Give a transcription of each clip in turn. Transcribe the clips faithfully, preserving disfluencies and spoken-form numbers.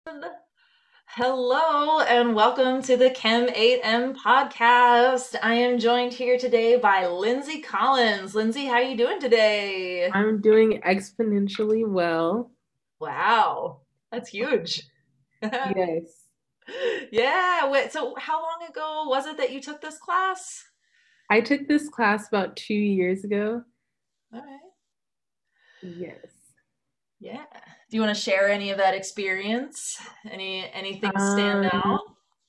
Hello and welcome to the Chem eight M podcast. I am joined here today by Lindsay Collins. Lindsay, how are you doing today? I'm doing exponentially well. Wow, that's huge. Yes. Yeah, wait, so how long ago was it that you took this class? I took this class about two years ago. All right. Yes. Yeah. Do you want to share any of that experience? Any anything stand Um, out?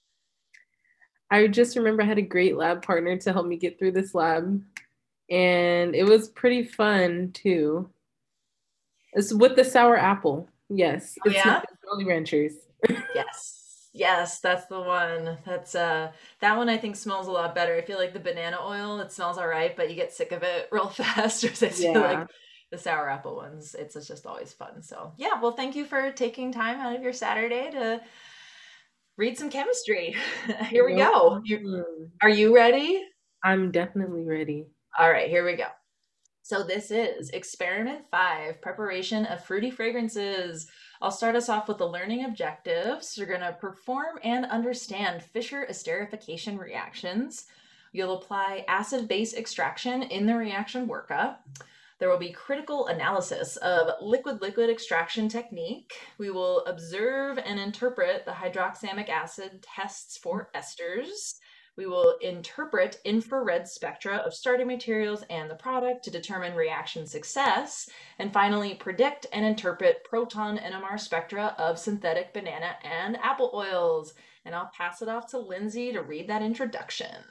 I just remember I had a great lab partner to help me get through this lab, and it was pretty fun too. It's with the sour apple. Yes, Oh it's, it's yeah? Jolly Ranchers. Yes. Yes, that's the one. That's uh that one I think smells a lot better. I feel like the banana oil, it smells all right, but you get sick of it real fast. Whereas I feel like Yeah. the sour apple ones, it's just always fun. So yeah, well thank you for taking time out of your Saturday to read some chemistry. Here we No go. You problem. are you ready? I'm definitely ready. All right, here we go. So this is experiment five, preparation of fruity fragrances. I'll start us off with the learning objectives. You're going to perform and understand Fischer esterification reactions. You'll apply acid-base extraction in the reaction workup. There will be critical analysis of liquid-liquid extraction technique. We will observe and interpret the hydroxamic acid tests for esters. We will interpret infrared spectra of starting materials and the product to determine reaction success. And finally, predict and interpret proton N M R spectra of synthetic banana and apple oils. And I'll pass it off to Lindsay to read that introduction.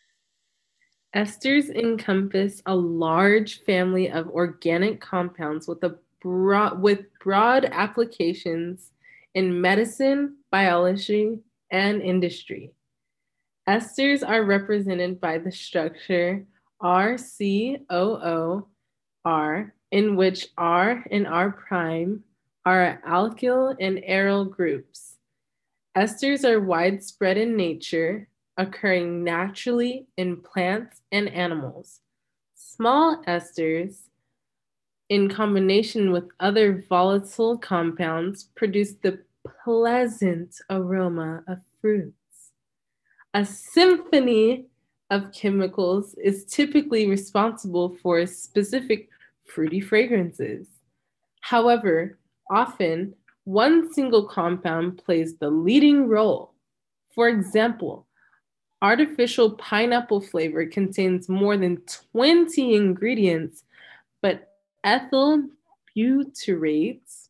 Esters encompass a large family of organic compounds with a broad with broad applications in medicine, biology, and industry. Esters are represented by the structure R C O O R, in which R and R prime are alkyl and aryl groups. Esters are widespread in nature, occurring naturally in plants and animals. Small esters, in combination with other volatile compounds, produce the pleasant aroma of fruits. A symphony of chemicals is typically responsible for specific fruity fragrances. However, often one single compound plays the leading role. For example, artificial pineapple flavor contains more than twenty ingredients, but ethyl butyrate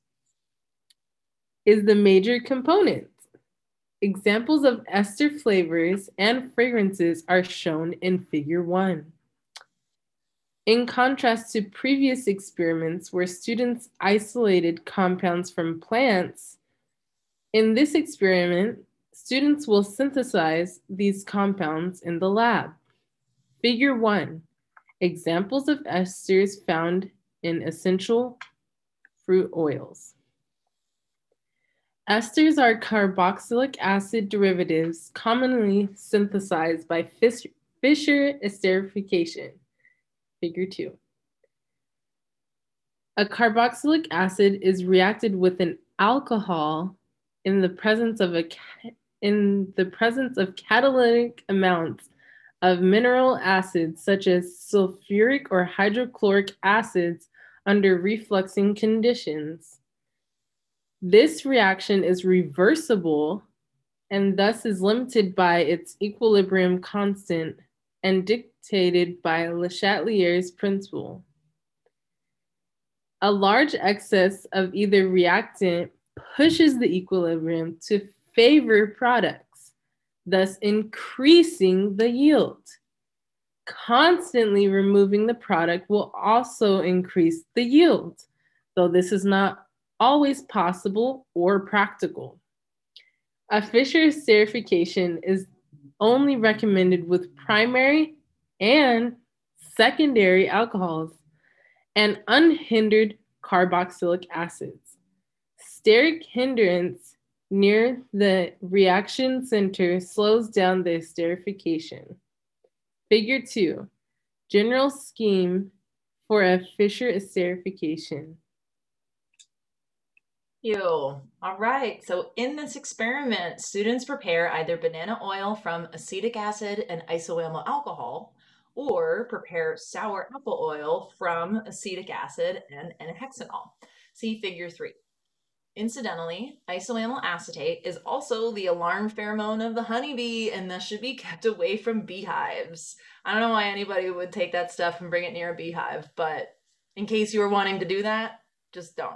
is the major component. Examples of ester flavors and fragrances are shown in Figure one. In contrast to previous experiments where students isolated compounds from plants, in this experiment, students will synthesize these compounds in the lab. Figure one, examples of esters found in essential fruit oils. Esters are carboxylic acid derivatives commonly synthesized by Fischer esterification. Figure two. A carboxylic acid is reacted with an alcohol in the presence of a in the presence of catalytic amounts of mineral acids such as sulfuric or hydrochloric acids under refluxing conditions. This reaction is reversible and thus is limited by its equilibrium constant and dictated by Le Chatelier's principle. A large excess of either reactant pushes the equilibrium to favor products, thus increasing the yield. Constantly removing the product will also increase the yield, though this is not always possible or practical. A Fischer esterification is only recommended with primary and secondary alcohols and unhindered carboxylic acids. Steric hindrance near the reaction center slows down the esterification. Figure two, general scheme for a Fischer esterification. You. All right. So in this experiment, students prepare either banana oil from acetic acid and isoamyl alcohol, or prepare sour apple oil from acetic acid and N-hexanol. See figure three. Incidentally, isoamyl acetate is also the alarm pheromone of the honeybee and thus should be kept away from beehives. I don't know why anybody would take that stuff and bring it near a beehive, but in case you were wanting to do that, just don't.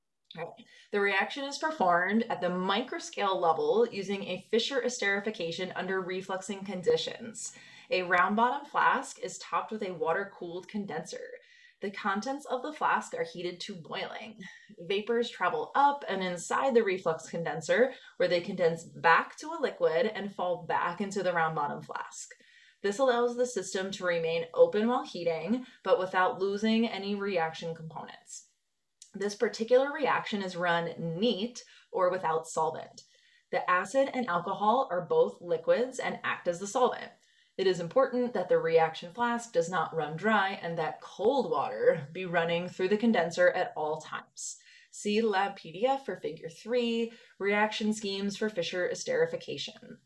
The reaction is performed at the microscale level using a Fischer esterification under refluxing conditions. A round bottom flask is topped with a water cooled condenser. The contents of the flask are heated to boiling. Vapors travel up and inside the reflux condenser, where they condense back to a liquid and fall back into the round bottom flask. This allows the system to remain open while heating, but without losing any reaction components. This particular reaction is run neat or without solvent. The acid and alcohol are both liquids and act as the solvent. It is important that the reaction flask does not run dry and that cold water be running through the condenser at all times. See lab P D F for figure three, reaction schemes for Fischer esterification.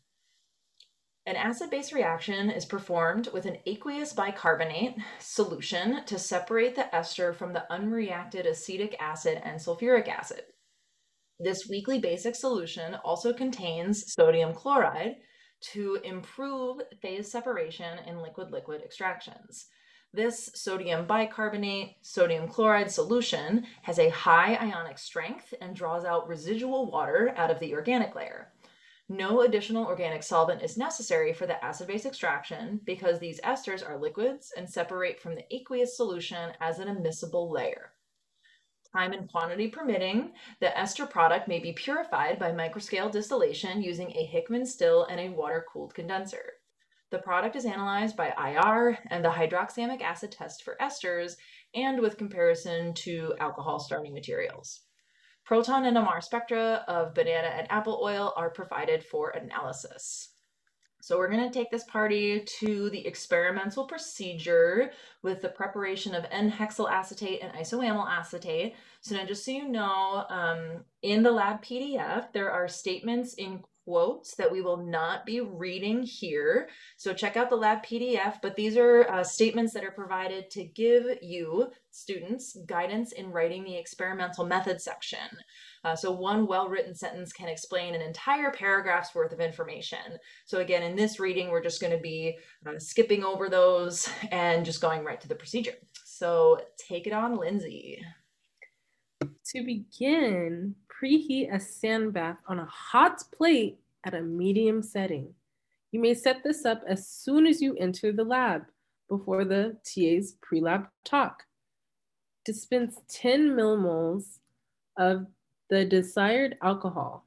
An acid-base reaction is performed with an aqueous bicarbonate solution to separate the ester from the unreacted acetic acid and sulfuric acid. This weakly basic solution also contains sodium chloride to improve phase separation in liquid-liquid extractions. This sodium bicarbonate sodium chloride solution has a high ionic strength and draws out residual water out of the organic layer. No additional organic solvent is necessary for the acid-base extraction because these esters are liquids and separate from the aqueous solution as an immiscible layer. Time and quantity permitting, the ester product may be purified by microscale distillation using a Hickman still and a water-cooled condenser. The product is analyzed by I R and the hydroxamic acid test for esters and with comparison to alcohol starting materials. Proton N M R spectra of banana and apple oil are provided for analysis. So we're going to take this party to the experimental procedure with the preparation of N-hexyl acetate and isoamyl acetate. So now just so you know, um, in the lab P D F, there are statements in quotes that we will not be reading here. So check out the lab P D F, but these are uh, statements that are provided to give you, students, guidance in writing the experimental method section. Uh, so one well-written sentence can explain an entire paragraph's worth of information. So again, in this reading, we're just going to be uh, skipping over those and just going right to the procedure. So take it on, Lindsay. To begin, preheat a sand bath on a hot plate at a medium setting. You may set this up as soon as you enter the lab before the T A's pre-lab talk. Dispense ten millimoles of the desired alcohol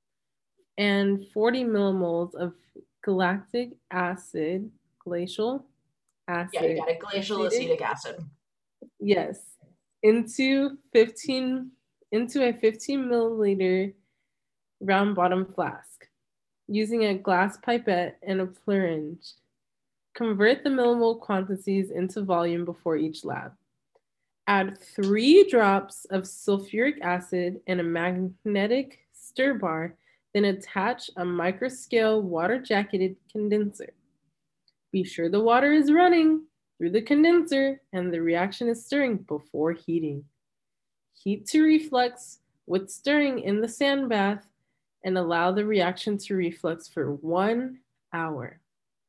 and forty millimoles of galactic acid, glacial acid. Yeah, you got it, glacial acetic acid. Yes, into fifteen into a fifteen milliliter round bottom flask using a glass pipette and a plunge. Convert the millimole quantities into volume before each lab. Add three drops of sulfuric acid and a magnetic stir bar, then attach a microscale water-jacketed condenser. Be sure the water is running through the condenser and the reaction is stirring before heating. Heat to reflux with stirring in the sand bath and allow the reaction to reflux for one hour.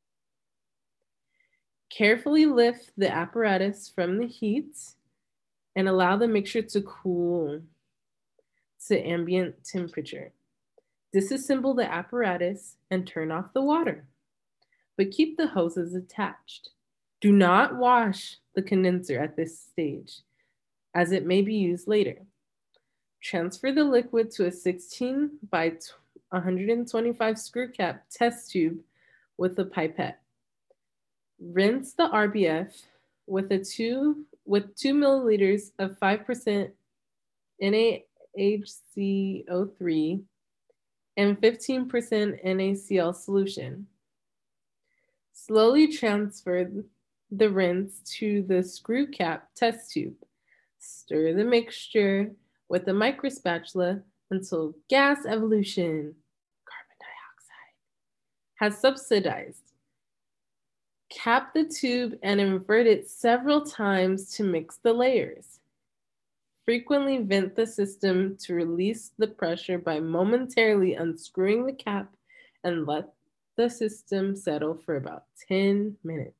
Carefully lift the apparatus from the heat and allow the mixture to cool to ambient temperature. Disassemble the apparatus and turn off the water, but keep the hoses attached. Do not wash the condenser at this stage, as it may be used later. Transfer the liquid to a sixteen by one hundred twenty-five screw cap test tube with a pipette. Rinse the R B F with a two with two milliliters of five percent N A H C O three and fifteen percent N A C L solution. Slowly transfer the rinse to the screw cap test tube. Stir the mixture with a microspatula until gas evolution, carbon dioxide, has subsidized. Cap the tube and invert it several times to mix the layers. Frequently vent the system to release the pressure by momentarily unscrewing the cap and let the system settle for about ten minutes.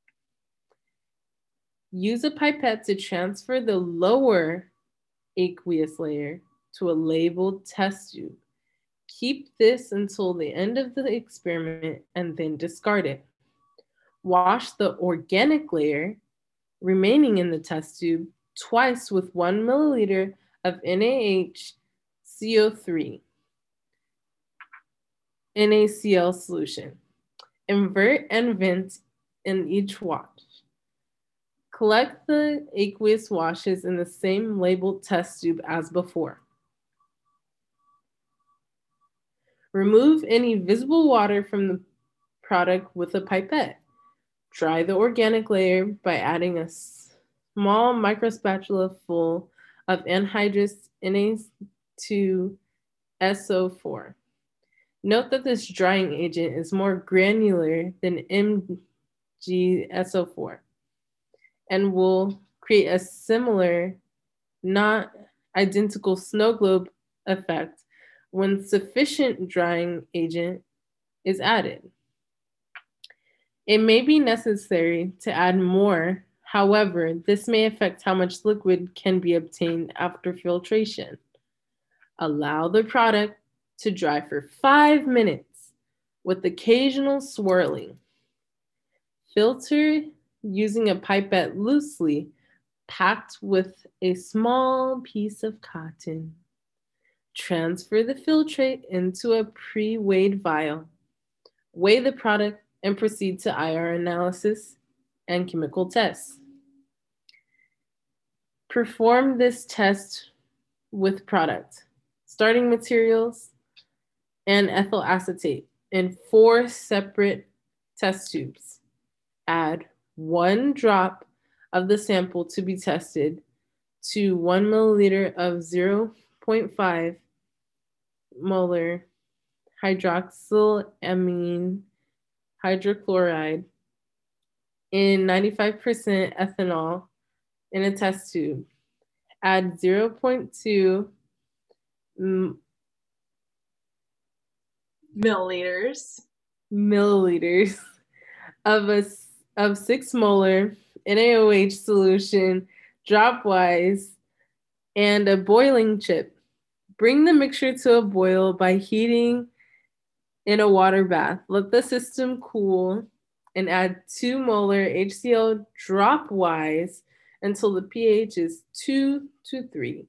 Use a pipette to transfer the lower aqueous layer to a labeled test tube. Keep this until the end of the experiment and then discard it. Wash the organic layer remaining in the test tube twice with one milliliter of N A H C O three N A C L solution. Invert and vent in each wash. Collect the aqueous washes in the same labeled test tube as before. Remove any visible water from the product with a pipette. Dry the organic layer by adding a small microspatula full of anhydrous N A two S O four. Note that this drying agent is more granular than M G S O four and will create a similar, not identical snow globe effect when sufficient drying agent is added. It may be necessary to add more. However, this may affect how much liquid can be obtained after filtration. Allow the product to dry for five minutes with occasional swirling. Filter using a pipette loosely packed with a small piece of cotton. Transfer the filtrate into a pre-weighed vial. Weigh the product and proceed to I R analysis and chemical tests. Perform this test with product, starting materials, and ethyl acetate in four separate test tubes. Add one drop of the sample to be tested to one milliliter of zero point five molar hydroxylamine hydrochloride in ninety-five percent ethanol in a test tube. Add zero point two m- Milliliters. milliliters of a of six molar N A O H solution dropwise and a boiling chip. Bring the mixture to a boil by heating in a water bath. Let the system cool and add two molar H C l dropwise until the pH is two to three.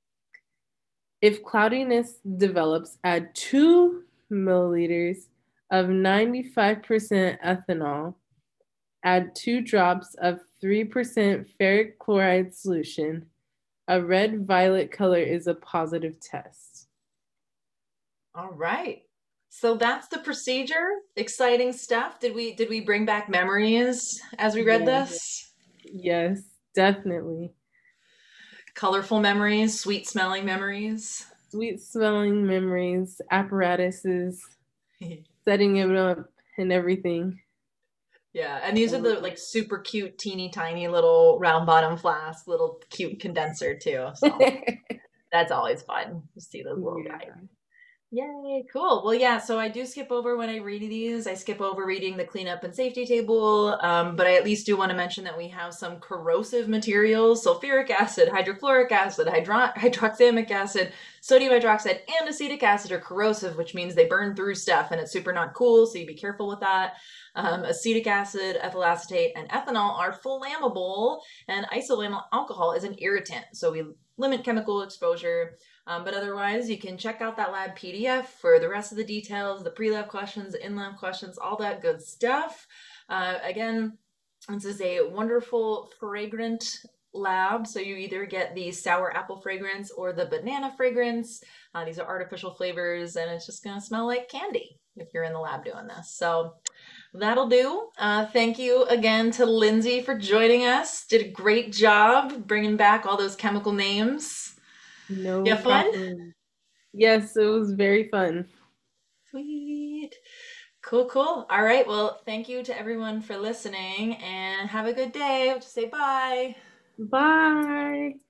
If cloudiness develops, add two milliliters of ninety-five percent ethanol. Add two drops of three percent ferric chloride solution. A red-violet color is a positive test. All right. So that's the procedure. Exciting stuff. Did we did we bring back memories as we read Yes. this? Yes, definitely. Colorful memories, sweet smelling memories. Sweet smelling memories, apparatuses, setting it up and everything. Yeah, and these are the like super cute, teeny tiny little round bottom flask, little cute condenser too. So that's always fun to see those little Yeah. guys. Yay, cool. Well, yeah, so I do skip over when I read these. I skip over reading the cleanup and safety table, um, but I at least do want to mention that we have some corrosive materials, sulfuric acid, hydrochloric acid, hydro- hydroxamic acid, sodium hydroxide, and acetic acid are corrosive, which means they burn through stuff and it's super not cool, so you be careful with that. Um, acetic acid, ethyl acetate, and ethanol are flammable, and isoamyl alcohol is an irritant, so we limit chemical exposure. Um, but otherwise, you can check out that lab P D F for the rest of the details, the pre-lab questions, the in-lab questions, all that good stuff. Uh, again, this is a wonderful fragrant lab. So you either get the sour apple fragrance or the banana fragrance. Uh, these are artificial flavors, and it's just going to smell like candy if you're in the lab doing this. So that'll do. Uh, thank you again to Lindsay for joining us. Did a great job bringing back all those chemical names. You No have fun? problem. Yes, it was very fun. Sweet. Cool, cool. All right. Well, thank you to everyone for listening and have a good day. I'll just say bye. Bye.